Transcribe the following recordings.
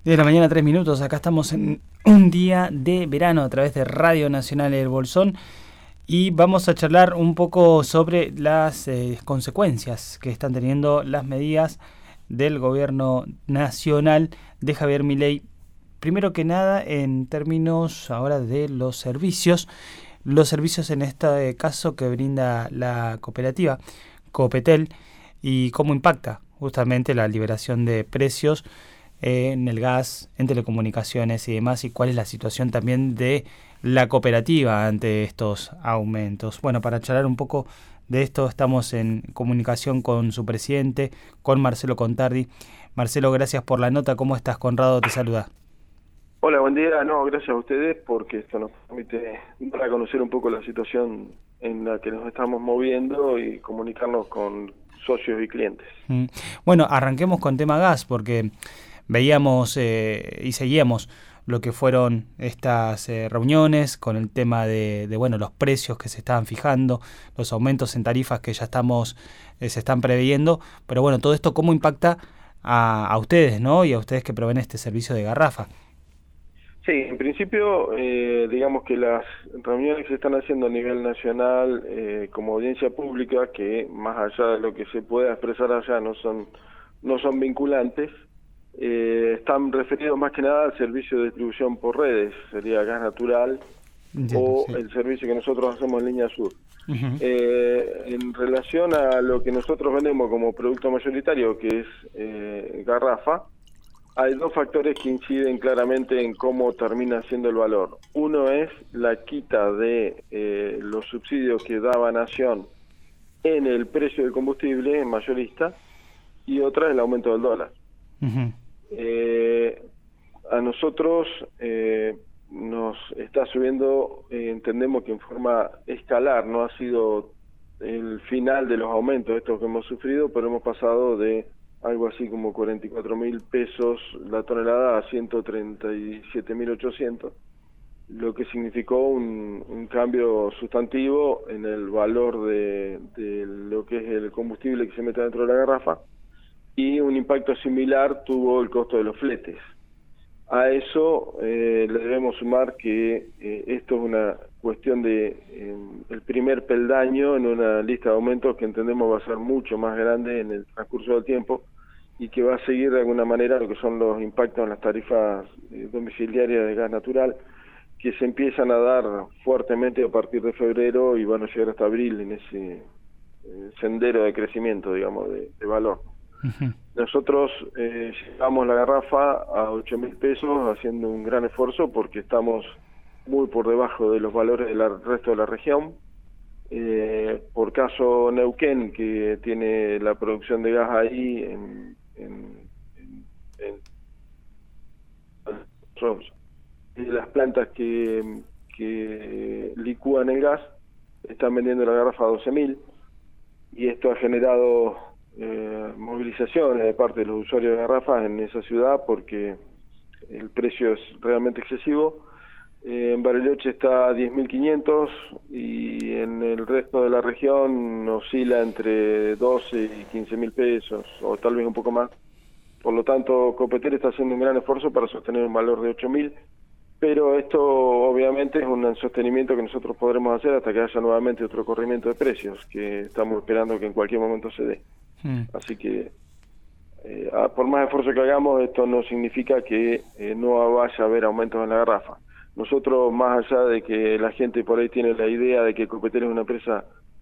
10 de la mañana, 3 minutos. Acá estamos en un día de verano a través de Radio Nacional El Bolsón y vamos a charlar un poco sobre las consecuencias que están teniendo las medidas del gobierno nacional de Javier Milei. Primero que nada, en términos ahora de los servicios en este caso que brinda la cooperativa Copetel y cómo impacta justamente la liberación de precios en el gas, en telecomunicaciones y demás, y cuál es la situación también de la cooperativa ante estos aumentos. Bueno, para charlar un poco de esto estamos en comunicación con su presidente, con Marcelo Contardi. Marcelo, gracias por la nota. ¿Cómo estás? Conrado te saluda. Hola, buen día. No, gracias a ustedes porque esto nos permite dar a conocer un poco la situación en la que nos estamos moviendo y comunicarnos con socios y clientes. Bueno, arranquemos con tema gas porque veíamos y seguíamos lo que fueron estas reuniones con el tema de bueno, los precios que se estaban fijando, los aumentos en tarifas que ya se están previendo, pero bueno, todo esto cómo impacta a ustedes, ¿no? Y a ustedes que proveen este servicio de garrafa. Sí, en principio, digamos que las reuniones que se están haciendo a nivel nacional como audiencia pública, que más allá de lo que se pueda expresar allá no son vinculantes, están referidos más que nada al servicio de distribución por redes, sería gas natural. Entiendo, o sí. El servicio que nosotros hacemos en Línea Sur. En relación a lo que nosotros vendemos como producto mayoritario, que es garrafa, hay dos factores que inciden claramente en cómo termina siendo el valor. Uno es la quita de los subsidios que daba Nación en el precio del combustible mayorista, y otra es el aumento del dólar. A nosotros nos está subiendo, entendemos que en forma escalar, no ha sido el final de los aumentos estos que hemos sufrido, pero hemos pasado de algo así como 44.000 pesos la tonelada a 137.800, lo que significó un cambio sustantivo en el valor de lo que es el combustible que se mete dentro de la garrafa, y un impacto similar tuvo el costo de los fletes. A eso le debemos sumar que esto es una cuestión de el primer peldaño en una lista de aumentos que entendemos va a ser mucho más grande en el transcurso del tiempo y que va a seguir de alguna manera lo que son los impactos en las tarifas domiciliarias de gas natural, que se empiezan a dar fuertemente a partir de febrero y van a llegar hasta abril en ese sendero de crecimiento, digamos, de valor. Nosotros llevamos la garrafa a 8.000 pesos haciendo un gran esfuerzo porque estamos muy por debajo de los valores del resto de la región. Por caso Neuquén, que tiene la producción de gas ahí en las plantas que licúan el gas, están vendiendo la garrafa a 12.000, y esto ha generado movilizaciones de parte de los usuarios de garrafas en esa ciudad porque el precio es realmente excesivo. En Bariloche está a 10.500 y en el resto de la región oscila entre 12 y 15.000 pesos o tal vez un poco más. Por lo tanto, Copetel está haciendo un gran esfuerzo para sostener un valor de 8.000, pero esto obviamente es un sostenimiento que nosotros podremos hacer hasta que haya nuevamente otro corrimiento de precios, que estamos esperando que en cualquier momento se dé. Así que por más esfuerzo que hagamos, esto no significa que no vaya a haber aumentos en la garrafa. Nosotros, más allá de que la gente por ahí tiene la idea de que Copetel es una empresa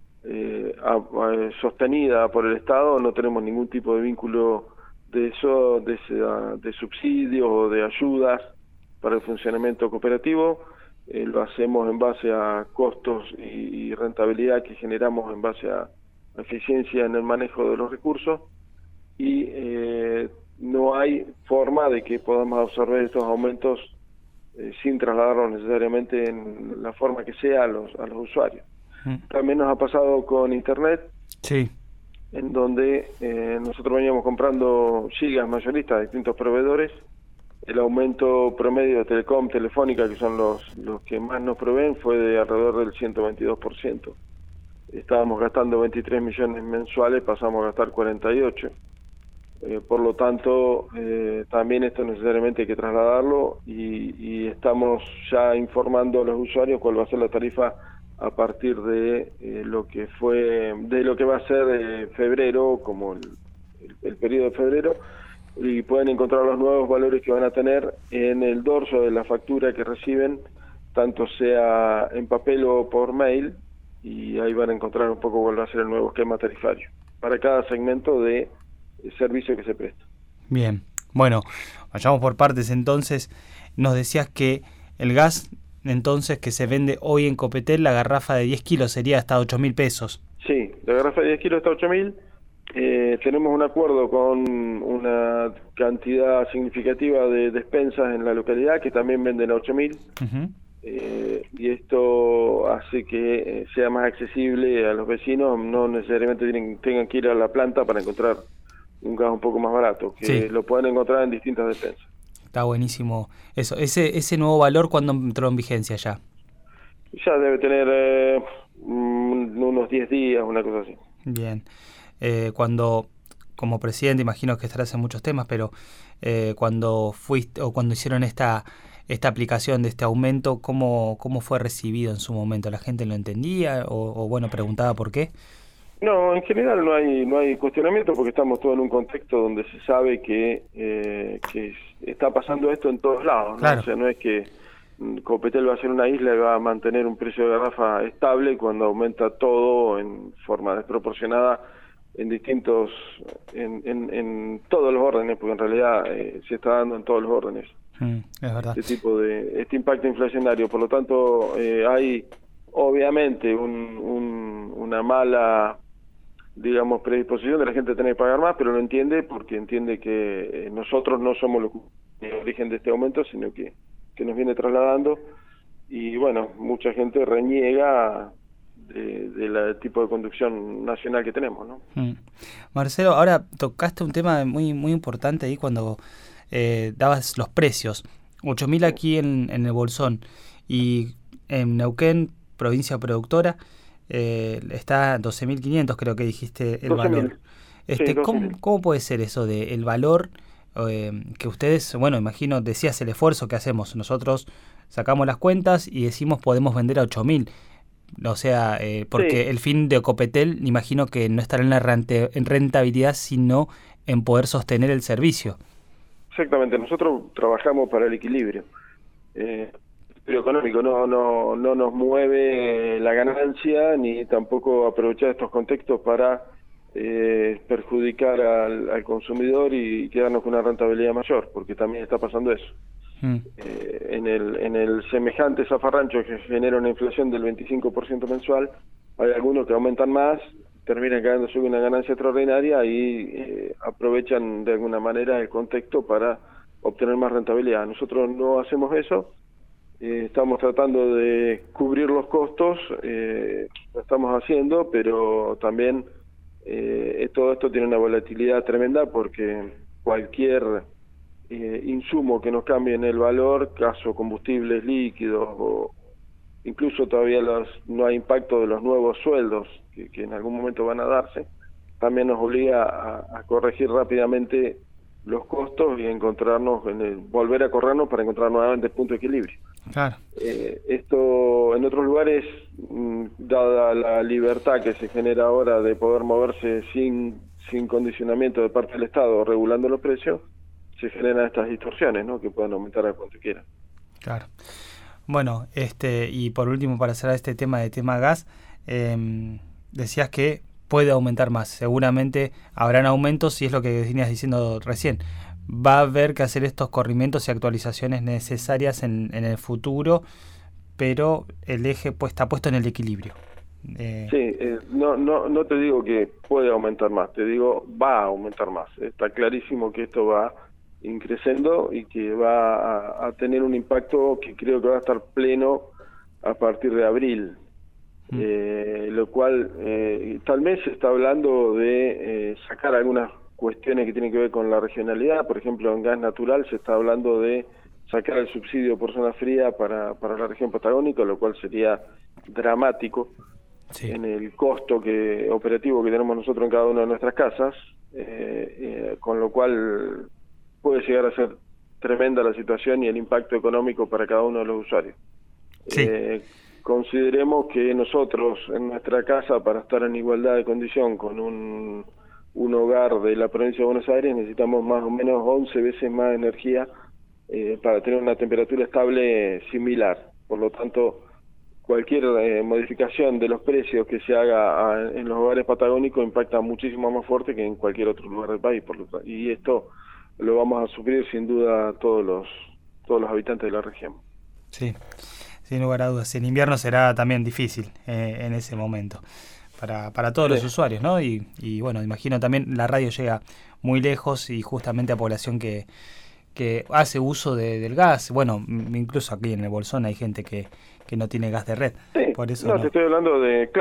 sostenida por el Estado, no tenemos ningún tipo de vínculo de eso, de subsidios o de ayudas para el funcionamiento cooperativo. Lo hacemos en base a costos y rentabilidad que generamos en base a eficiencia en el manejo de los recursos, y no hay forma de que podamos absorber estos aumentos sin trasladarlos necesariamente en la forma que sea a los usuarios. También nos ha pasado con Internet, sí, en donde nosotros veníamos comprando gigas mayoristas de distintos proveedores. El aumento promedio de Telecom, Telefónica, que son los que más nos proveen, fue de alrededor del 122%. Estábamos gastando 23 millones mensuales, pasamos a gastar 48. Por lo tanto, también esto necesariamente hay que trasladarlo y estamos ya informando a los usuarios cuál va a ser la tarifa a partir de lo que va a ser febrero, como el periodo de febrero, y pueden encontrar los nuevos valores que van a tener en el dorso de la factura que reciben, tanto sea en papel o por mail, y ahí van a encontrar un poco cuál va a ser el nuevo esquema tarifario para cada segmento de servicio que se presta. Bien, bueno, vayamos por partes entonces. Nos decías que el gas, entonces, que se vende hoy en Copetel, la garrafa de 10 kilos sería hasta 8.000 pesos. Sí, la garrafa de 10 kilos está 8.000. Tenemos un acuerdo con una cantidad significativa de despensas en la localidad que también venden a 8.000. Uh-huh. Y esto hace que sea más accesible a los vecinos, no necesariamente tengan que ir a la planta para encontrar un gas un poco más barato, que sí, lo pueden encontrar en distintas despensas. Está buenísimo eso. Ese nuevo valor, ¿cuándo entró en vigencia ya? Ya debe tener unos 10 días, una cosa así. Bien. Cuando, como presidente, imagino que estarás en muchos temas, pero cuando fuiste o cuando hicieron esta aplicación de este aumento, ¿cómo fue recibido en su momento? ¿La gente lo entendía o bueno, preguntaba por qué? No, en general no hay cuestionamiento porque estamos todos en un contexto donde se sabe que está pasando esto en todos lados, ¿no? Claro. O sea, no es que Copetel va a ser una isla y va a mantener un precio de garrafa estable cuando aumenta todo en forma desproporcionada en distintos, en todos los órdenes, porque en realidad se está dando en todos los órdenes. Es verdad. Este impacto inflacionario. Por lo tanto, hay obviamente una mala, digamos, predisposición de la gente a tener que pagar más, pero lo entiende porque entiende que nosotros no somos los el origen de este aumento, sino que nos viene trasladando, y bueno, mucha gente reniega del tipo de conducción nacional que tenemos, ¿no? Marcelo, ahora tocaste un tema muy muy importante ahí cuando dabas los precios. 8.000 aquí en el Bolsón, y en Neuquén, provincia productora, está 12.500, creo que dijiste el 12.000. valor. Sí, ¿Cómo puede ser eso de el valor que ustedes, bueno, imagino, decías el esfuerzo que hacemos? Nosotros sacamos las cuentas y decimos podemos vender a 8.000. O sea, porque sí, el fin de Copetel, imagino que no estará en rentabilidad, sino en poder sostener el servicio. Exactamente, nosotros trabajamos para el equilibrio. Económico no nos mueve la ganancia ni tampoco aprovechar estos contextos para perjudicar al consumidor y quedarnos con una rentabilidad mayor, porque también está pasando eso. En el semejante zafarrancho que genera una inflación del 25% mensual, hay algunos que aumentan más, terminan quedándose con una ganancia extraordinaria y aprovechan de alguna manera el contexto para obtener más rentabilidad. Nosotros no hacemos eso. Estamos tratando de cubrir los costos, lo estamos haciendo, pero también todo esto tiene una volatilidad tremenda porque cualquier insumo que nos cambie en el valor, caso combustibles líquidos, o incluso todavía no hay impacto de los nuevos sueldos que en algún momento van a darse, también nos obliga a corregir rápidamente los costos y volver a corrernos para encontrar nuevamente el punto de equilibrio. Claro. Esto en otros lugares, dada la libertad que se genera ahora de poder moverse sin condicionamiento de parte del Estado regulando los precios, se generan estas distorsiones, ¿no? Que pueden aumentar a cuanto quieran. Claro. Bueno, y por último, para cerrar este tema gas, decías que puede aumentar más. Seguramente habrán aumentos, y es lo que venías diciendo recién. Va a haber que hacer estos corrimientos y actualizaciones necesarias en el futuro, pero el eje está puesto en el equilibrio. No te digo que puede aumentar más, te digo va a aumentar más. Está clarísimo que esto va increciendo y que va a tener un impacto que creo que va a estar pleno a partir de abril. Lo cual tal vez se está hablando de sacar algunas cuestiones que tienen que ver con la regionalidad. Por ejemplo, en gas natural se está hablando de sacar el subsidio por zona fría para la región patagónica, lo cual sería dramático en el costo operativo que tenemos nosotros en cada una de nuestras casas. con lo cual puede llegar a ser tremenda la situación y el impacto económico para cada uno de los usuarios. Sí. Consideremos que nosotros en nuestra casa, para estar en igualdad de condición con un hogar de la provincia de Buenos Aires, necesitamos más o menos 11 veces más energía para tener una temperatura estable similar. Por lo tanto, cualquier modificación de los precios que se haga en los hogares patagónicos impacta muchísimo más fuerte que en cualquier otro lugar del país. Y esto lo vamos a sufrir sin duda todos los habitantes de la región. Sí, sin lugar a dudas. En invierno será también difícil en ese momento para todos los usuarios, ¿no? Y bueno, imagino también la radio llega muy lejos y justamente a población que hace uso del gas. Bueno, incluso aquí en el Bolsón hay gente que no tiene gas de red. Sí, por eso te estoy hablando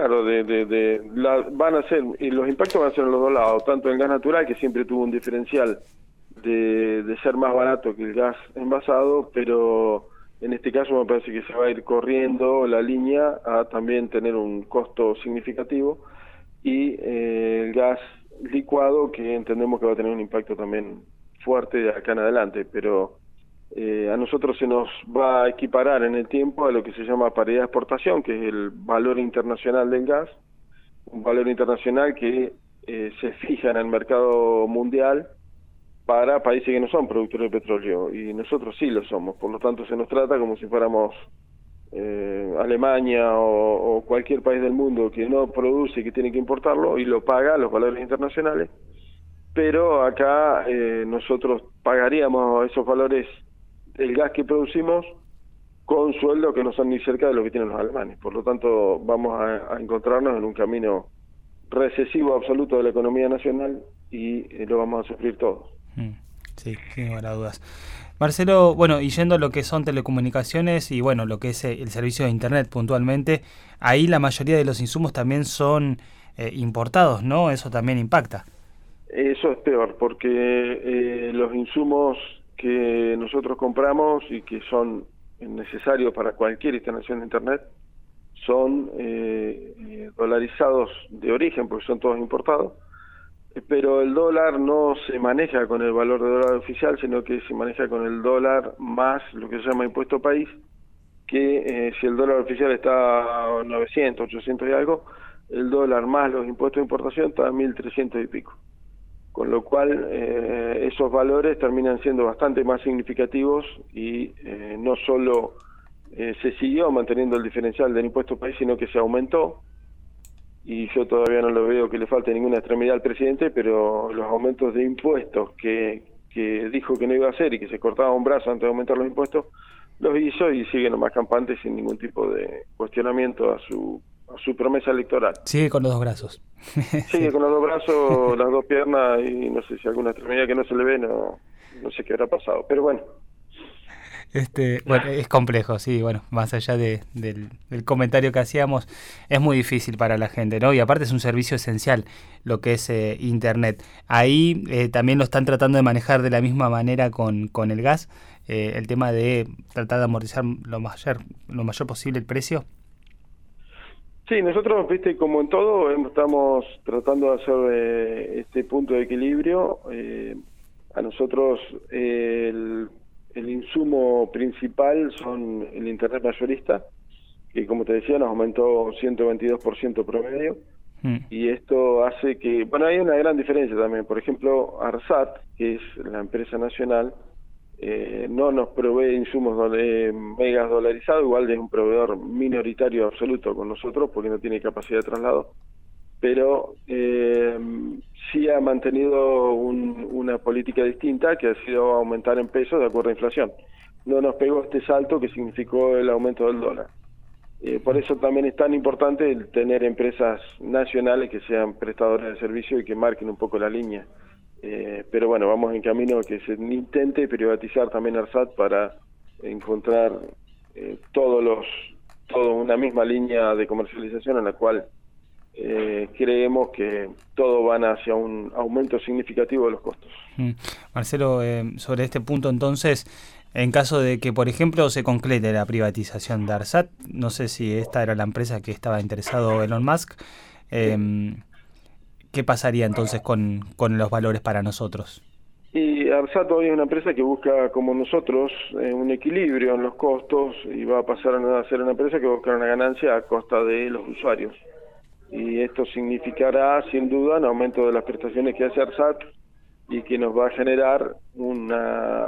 van a ser, y los impactos van a ser en los dos lados, tanto el gas natural, que siempre tuvo un diferencial de ser más barato que el gas envasado, pero en este caso me parece que se va a ir corriendo la línea a también tener un costo significativo, y el gas licuado, que entendemos que va a tener un impacto también fuerte de acá en adelante, pero a nosotros se nos va a equiparar en el tiempo a lo que se llama paridad de exportación, que es el valor internacional del gas, un valor internacional que se fija en el mercado mundial para países que no son productores de petróleo, y nosotros sí lo somos. Por lo tanto, se nos trata como si fuéramos Alemania o cualquier país del mundo que no produce y que tiene que importarlo y lo paga a los valores internacionales, pero acá nosotros pagaríamos esos valores del gas que producimos con sueldos que no son ni cerca de lo que tienen los alemanes. Por lo tanto, vamos a encontrarnos en un camino recesivo absoluto de la economía nacional y lo vamos a sufrir todos. Sí, sin lugar a dudas. Marcelo, bueno, y yendo a lo que son telecomunicaciones y bueno, lo que es el servicio de internet puntualmente, ahí la mayoría de los insumos también son importados, ¿no? Eso también impacta. Eso es peor, porque los insumos que nosotros compramos y que son necesarios para cualquier instalación de internet son dolarizados de origen, porque son todos importados, pero el dólar no se maneja con el valor de dólar oficial, sino que se maneja con el dólar más lo que se llama impuesto país, que si el dólar oficial está a 900, 800 y algo, el dólar más los impuestos de importación está a 1.300 y pico. Con lo cual esos valores terminan siendo bastante más significativos y no solo se siguió manteniendo el diferencial del impuesto país, sino que se aumentó, y yo todavía no lo veo que le falte ninguna extremidad al presidente, pero los aumentos de impuestos que dijo que no iba a hacer y que se cortaba un brazo antes de aumentar los impuestos, los hizo y sigue nomás campante sin ningún tipo de cuestionamiento a su promesa electoral. Sigue con los dos brazos. Sigue con los dos brazos, las dos piernas, y no sé si alguna extremidad que no se le ve, no sé qué habrá pasado, pero bueno. Bueno, es complejo, sí, bueno, más allá del comentario que hacíamos, es muy difícil para la gente, ¿no? Y aparte es un servicio esencial lo que es Internet. Ahí también lo están tratando de manejar de la misma manera con el gas, el tema de tratar de amortizar lo mayor posible el precio. Sí, nosotros, viste, como en todo, estamos tratando de hacer este punto de equilibrio. A nosotros el insumo principal son el internet mayorista, que como te decía nos aumentó 122% promedio, y esto hace que, bueno, hay una gran diferencia también. Por ejemplo, ARSAT, que es la empresa nacional, no nos provee insumos megas dolarizados, igual es un proveedor minoritario absoluto con nosotros porque no tiene capacidad de traslado, pero sí ha mantenido una política distinta, que ha sido aumentar en pesos de acuerdo a inflación. No nos pegó este salto que significó el aumento del dólar. Por eso también es tan importante el tener empresas nacionales que sean prestadoras de servicio y que marquen un poco la línea. Pero bueno, vamos en camino a que se intente privatizar también ARSAT para encontrar toda una misma línea de comercialización en la cual creemos que todo van hacia un aumento significativo de los costos. Marcelo, sobre este punto entonces, en caso de que, por ejemplo, se concrete la privatización de ARSAT, no sé si esta era la empresa que estaba interesado Elon Musk, ¿qué pasaría entonces con los valores para nosotros? Y ARSAT hoy es una empresa que busca, como nosotros, un equilibrio en los costos y va a pasar a ser una empresa que busca una ganancia a costa de los usuarios. Y esto significará, sin duda, un aumento de las prestaciones que hace ARSAT y que nos va a generar una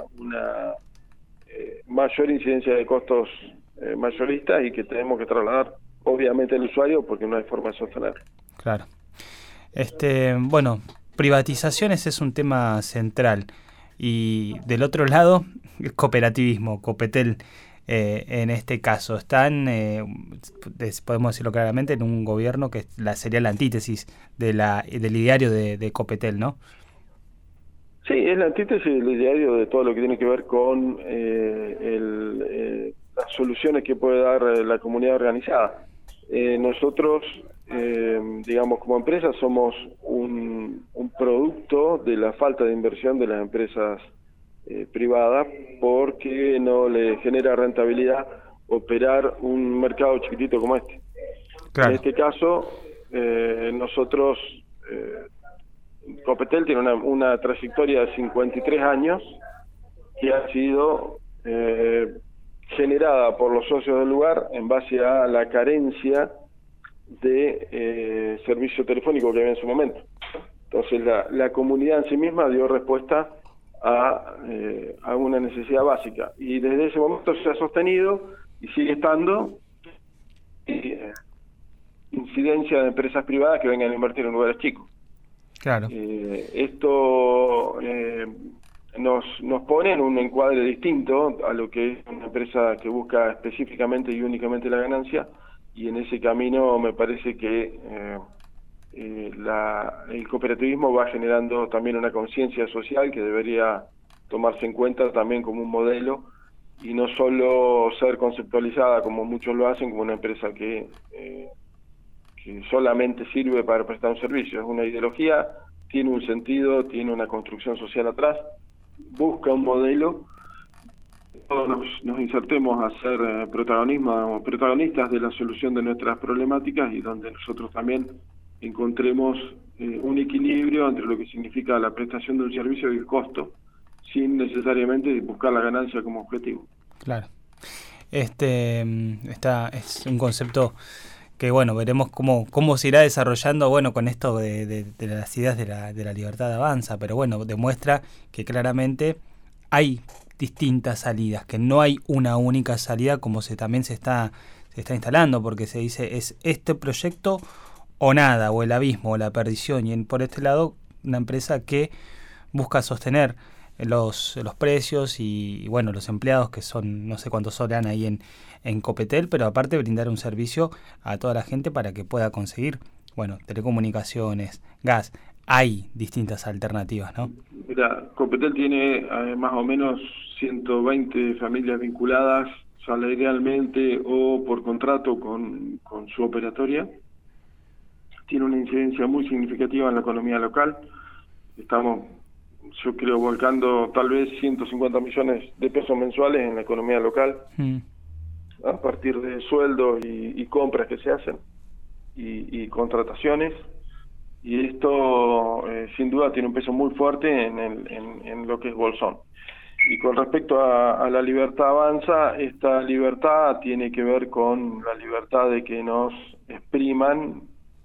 mayor incidencia de costos mayoristas y que tenemos que trasladar, obviamente, al usuario porque no hay forma de sostener. Claro. Bueno, privatizaciones es un tema central y del otro lado el cooperativismo, Copetel en este caso están, podemos decirlo claramente, en un gobierno que sería la antítesis del ideario de Copetel, ¿no? Sí, es la antítesis del ideario de todo lo que tiene que ver con las soluciones que puede dar la comunidad organizada. Nosotros, digamos, como empresa somos un producto de la falta de inversión de las empresas privadas porque no le genera rentabilidad operar un mercado chiquitito como este. Claro. En este caso, nosotros, Copetel tiene una trayectoria de 53 años que ha sido generada por los socios del lugar en base a la carencia de servicio telefónico que había en su momento. Entonces la comunidad en sí misma dio respuesta a una necesidad básica y desde ese momento se ha sostenido y sigue estando incidencia de empresas privadas que vengan a invertir en lugares chicos. Claro. Esto nos pone en un encuadre distinto a lo que es una empresa que busca específicamente y únicamente la ganancia, y en ese camino me parece que el cooperativismo va generando también una conciencia social que debería tomarse en cuenta también como un modelo y no solo ser conceptualizada como muchos lo hacen como una empresa que solamente sirve para prestar un servicio. Es una ideología, tiene un sentido, tiene una construcción social atrás, busca un modelo, todos nos insertemos a ser protagonistas de la solución de nuestras problemáticas y donde nosotros también encontremos un equilibrio entre lo que significa la prestación de un servicio y el costo, sin necesariamente buscar la ganancia como objetivo. Claro. Es un concepto que bueno, veremos cómo se irá desarrollando, bueno, con esto de las ideas de la libertad avanza, pero bueno, demuestra que claramente hay distintas salidas, que no hay una única salida como también se está instalando, porque se dice es este proyecto o nada, o el abismo, o la perdición, y por este lado una empresa que busca sostener los precios y bueno, los empleados que son, no sé cuántos son ahí en Copetel, pero aparte brindar un servicio a toda la gente para que pueda conseguir, bueno, telecomunicaciones, gas. Hay distintas alternativas, ¿no? Mira, Copetel tiene más o menos 120 familias vinculadas salarialmente o por contrato con su operatoria. Tiene una incidencia muy significativa en la economía local. Estamos, yo creo, volcando tal vez 150 millones de pesos mensuales en la economía local, a partir de sueldos y compras que se hacen y contrataciones. Y esto sin duda tiene un peso muy fuerte en lo que es Bolsón. Y con respecto a la libertad avanza, esta libertad tiene que ver con la libertad de que nos expriman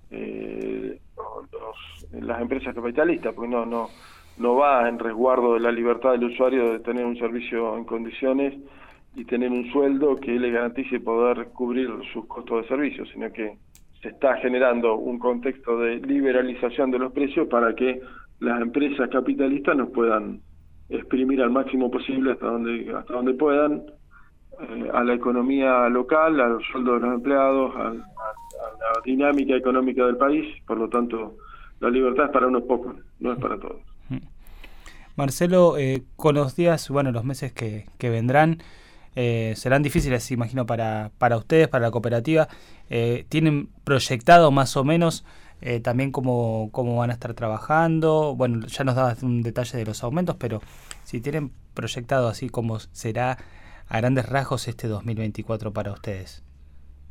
las empresas capitalistas, porque no va en resguardo de la libertad del usuario de tener un servicio en condiciones y tener un sueldo que le garantice poder cubrir sus costos de servicio, sino que se está generando un contexto de liberalización de los precios para que las empresas capitalistas nos puedan exprimir al máximo posible hasta donde puedan a la economía local, a los sueldos de los empleados, a la dinámica económica del país. Por lo tanto, la libertad es para unos pocos, no es para todos. Marcelo, con los días, bueno, los meses que vendrán, serán difíciles, imagino, para ustedes, para la cooperativa. ¿Tienen proyectado más o menos también cómo van a estar trabajando? Bueno, ya nos dabas un detalle de los aumentos, pero si tienen proyectado así cómo será a grandes rasgos este 2024 para ustedes. Sí,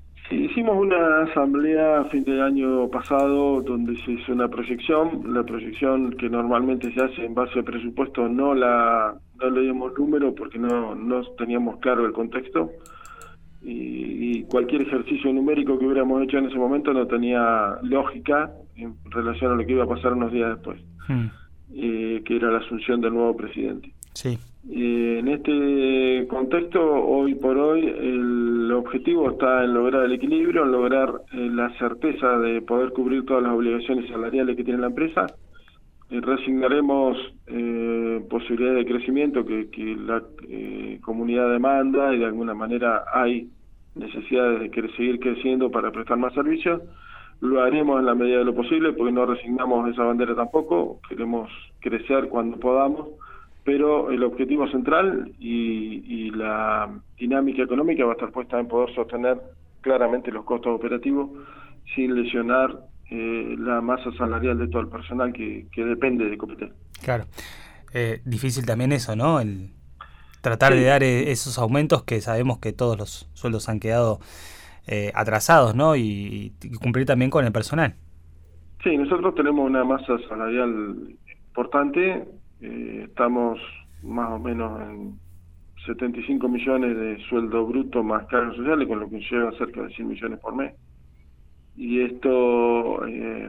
Hicimos una asamblea a fin de año pasado donde se hizo una proyección. La proyección que normalmente se hace en base a presupuesto no le dimos número porque no teníamos claro el contexto y cualquier ejercicio numérico que hubiéramos hecho en ese momento no tenía lógica en relación a lo que iba a pasar unos días después, que era la asunción del nuevo presidente. Sí. En este contexto, hoy por hoy, el objetivo está en lograr el equilibrio, en lograr la certeza de poder cubrir todas las obligaciones salariales que tiene la empresa. Resignaremos posibilidades de crecimiento que la comunidad demanda y de alguna manera hay necesidades de seguir creciendo para prestar más servicios. Lo haremos en la medida de lo posible porque no resignamos esa bandera tampoco, queremos crecer cuando podamos. Pero el objetivo central y la dinámica económica va a estar puesta en poder sostener claramente los costos operativos sin lesionar la masa salarial de todo el personal que depende de Copetel. Claro. Difícil también eso, ¿no? El tratar de dar esos aumentos que sabemos que todos los sueldos han quedado atrasados, ¿no? Y cumplir también con el personal. Sí, nosotros tenemos una masa salarial importante. Estamos más o menos en 75 millones de sueldo bruto más cargos sociales, con lo que llega cerca de 100 millones por mes. Y esto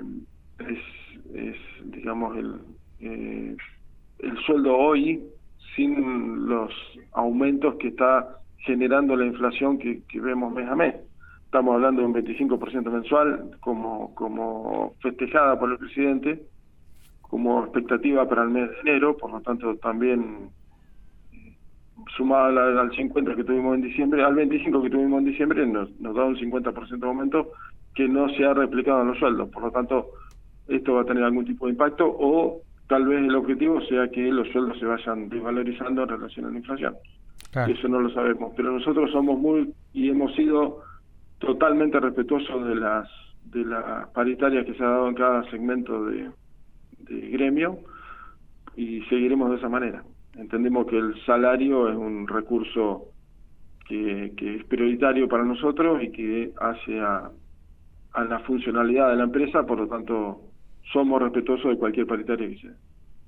es digamos, el sueldo hoy sin los aumentos que está generando la inflación que vemos mes a mes. Estamos hablando de un 25% mensual como festejada por el presidente, como expectativa para el mes de enero, por lo tanto también sumado al 50 que tuvimos en diciembre, al 25 que tuvimos en diciembre, nos da un 50% de aumento que no se ha replicado en los sueldos. Por lo tanto, esto va a tener algún tipo de impacto o tal vez el objetivo sea que los sueldos se vayan desvalorizando en relación a la inflación. Claro. Eso no lo sabemos, pero nosotros somos y hemos sido totalmente respetuosos de las paritarias que se ha dado en cada segmento de gremio y seguiremos de esa manera. Entendemos que el salario es un recurso que es prioritario para nosotros y que hace a la funcionalidad de la empresa, por lo tanto somos respetuosos de cualquier paritaria que sea.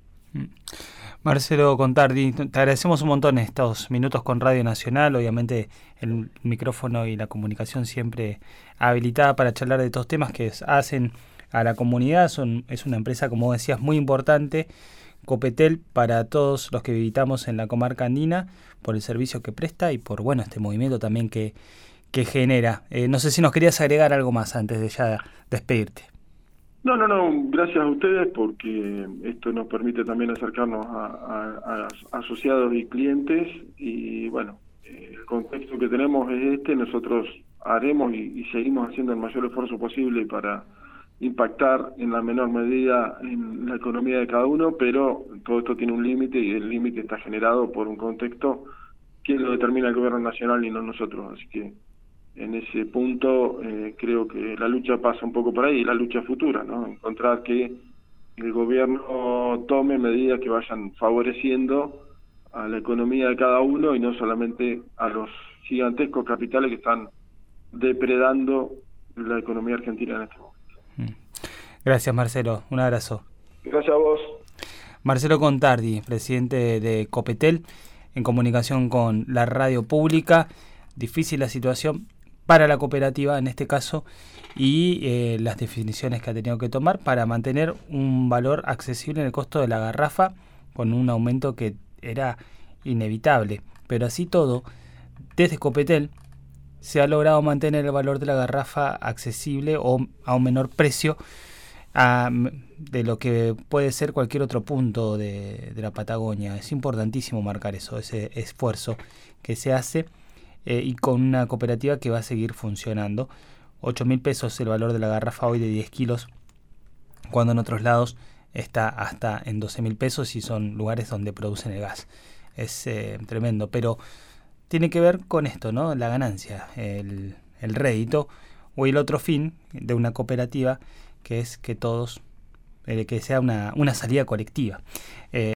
Marcelo Contardi, te agradecemos un montón estos minutos con Radio Nacional, obviamente el micrófono y la comunicación siempre habilitada para charlar de estos temas que hacen a la comunidad. Es una empresa, como decías, muy importante, Copetel, para todos los que habitamos en la comarca andina, por el servicio que presta y por este movimiento también que genera. No sé si nos querías agregar algo más antes de ya despedirte. No, gracias a ustedes porque esto nos permite también acercarnos a asociados y clientes y el contexto que tenemos es nosotros haremos y seguimos haciendo el mayor esfuerzo posible para impactar en la menor medida en la economía de cada uno, pero todo esto tiene un límite y el límite está generado por un contexto que lo determina el gobierno nacional y no nosotros, así que en ese punto creo que la lucha pasa un poco por ahí, la lucha futura, ¿no? Encontrar que el gobierno tome medidas que vayan favoreciendo a la economía de cada uno y no solamente a los gigantescos capitales que están depredando la economía argentina en este momento. Gracias, Marcelo. Un abrazo. Gracias a vos. Marcelo Contardi, presidente de Copetel, en comunicación con la radio pública. Difícil la situación para la cooperativa en este caso y las definiciones que ha tenido que tomar para mantener un valor accesible en el costo de la garrafa con un aumento que era inevitable. Pero así todo, desde Copetel se ha logrado mantener el valor de la garrafa accesible o a un menor precio de lo que puede ser cualquier otro punto de la Patagonia. Es importantísimo marcar eso, ese esfuerzo que se hace y con una cooperativa que va a seguir funcionando. 8.000 pesos el valor de la garrafa hoy de 10 kilos, cuando en otros lados está hasta en 12.000 pesos y son lugares donde producen el gas. Es tremendo, pero tiene que ver con esto, ¿no? La ganancia, el rédito o el otro fin de una cooperativa, que es que todos, que sea una salida colectiva.